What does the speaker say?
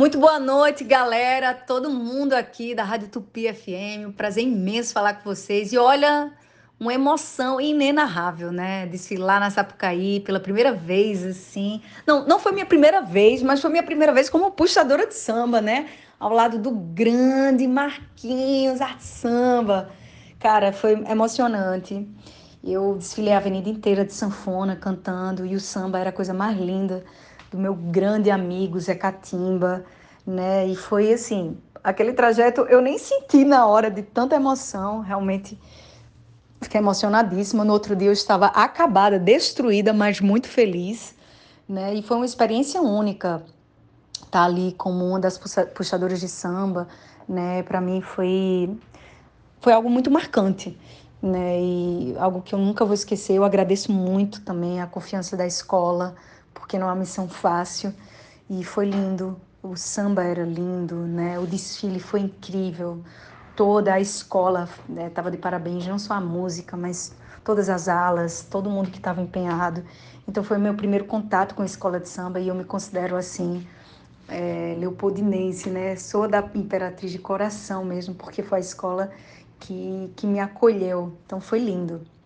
Muito boa noite, galera, todo mundo aqui da Rádio Tupi FM. Um prazer imenso falar com vocês. E olha, uma emoção inenarrável, né? Desfilar na Sapucaí pela primeira vez, assim. Não foi minha primeira vez, mas foi minha primeira vez como puxadora de samba, né? Ao lado do grande Marquinhos Arte Samba. Cara, foi emocionante. Eu desfilei a avenida inteira de sanfona cantando e o samba era a coisa mais linda do meu grande amigo Zé Catimba, né? E foi assim, aquele trajeto eu nem senti na hora de tanta emoção, realmente fiquei emocionadíssima. No outro dia eu estava acabada, destruída, mas muito feliz, né? E foi uma experiência única estar ali como uma das puxadoras de samba, né? Para mim foi algo muito marcante, né? E algo que eu nunca vou esquecer. Eu agradeço muito também a confiança da escola, porque não é uma missão fácil. E foi lindo. O samba era lindo, né? O desfile foi incrível. Toda a escola estava de parabéns, não só a música, mas todas as alas, todo mundo que estava empenhado. Então foi meu primeiro contato com a escola de samba e eu me considero assim leopoldinense, né? Sou da Imperatriz de coração mesmo, porque foi a escola que me acolheu. Então foi lindo.